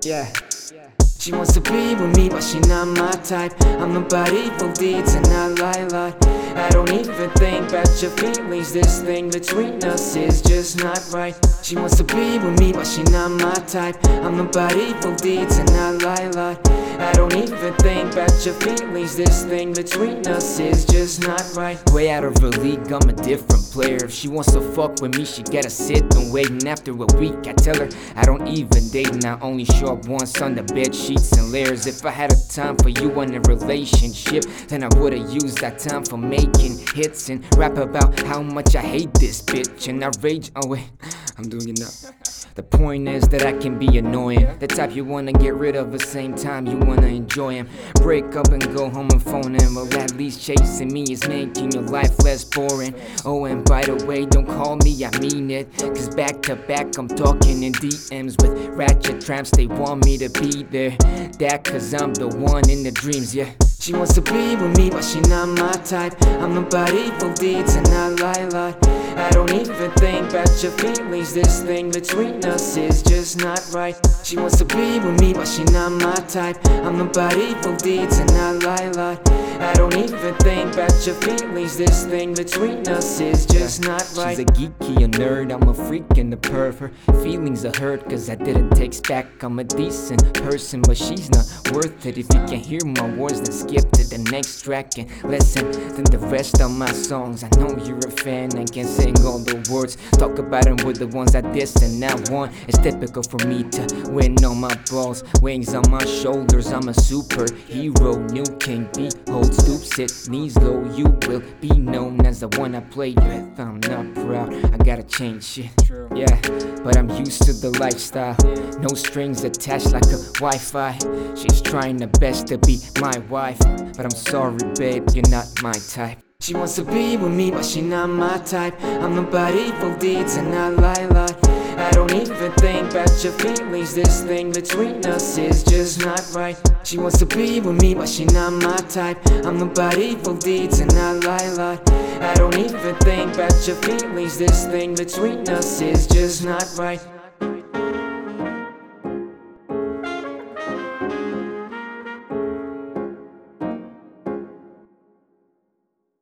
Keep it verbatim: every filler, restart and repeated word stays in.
Yeah. She wants to be with me, but she not my type. I'm about evil deeds and I lie a lot. I don't even think about your feelings. This thing between us is just not right. She wants to be with me, but she not my type. I'm about evil deeds and I lie a lot. I don't even think about your feelings. This thing between us is just not right. Way out of her league, I'm a different player. If she wants to fuck with me, she gotta sit and wait. And after a week, I tell her I don't even date, and I only show up once on the bed sheets and layers. If I had a time for you in a relationship, then I would've used that time for making hits and rap about how much I hate this bitch. And I rage, oh wait, I'm doing it now. The point is that I can be annoying, the type you wanna get rid of the same time you wanna enjoy him. Break up and go home and phone him, well at least chasing me is making your life less boring. Oh, and by the way, don't call me, I mean it, cause back to back I'm talking in D Ms with ratchet tramps. They want me to be there, that cause I'm the one in the dreams, yeah. She wants to be with me, but she not my type. I'm about evil deeds and I lie a lot. I don't even think about your feelings. This thing between us is just not right. She wants to be with me, but she not my type. I'm about evil deeds and I lie a lot. I don't even think about your feelings. This thing between us is just not right. She's a geeky, a nerd, I'm a freak and a perv. Her feelings are hurt cause I didn't text back. I'm a decent person, but she's not worth it. If you can't hear my words, then skip to the next track and listen to the rest of my songs. I know you're a fan and can sing all the words. Talk about them with the ones I diss and I want. It's typical for me to win on my balls, wings on my shoulders. I'm a superhero, new king, behold, stoop, sit, knees low. You will be known as the one I play with. I'm not proud, I gotta change shit. Yeah, but I'm used to the lifestyle. No strings attached like a Wi-Fi. She's trying her best to be my wife, but I'm sorry babe, you're not my type. She wants to be with me, but she not my type. I'm about evil deeds and I lie a lot. I don't even think about your feelings. This thing between us is just not right. She wants to be with me, but she not my type. I'm about evil deeds and I lie a lot. I don't even think about your feelings. This thing between us is just not right.